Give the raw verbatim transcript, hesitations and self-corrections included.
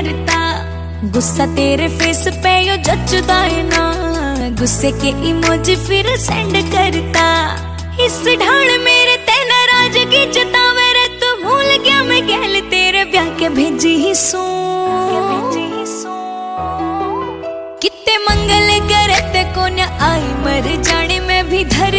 करता। गुस्सा तेरे फेस पे यो जचदा है ना, गुस्से के इमोजी फिर सेंड करता। इस ढाल मेरे ते नाराजगी जतावे रे, तू भूल गया मैं गैल तेरे ब्याह के भेजी ही सू। कितने मंगल करे ते को न आई मर जाने में भी धर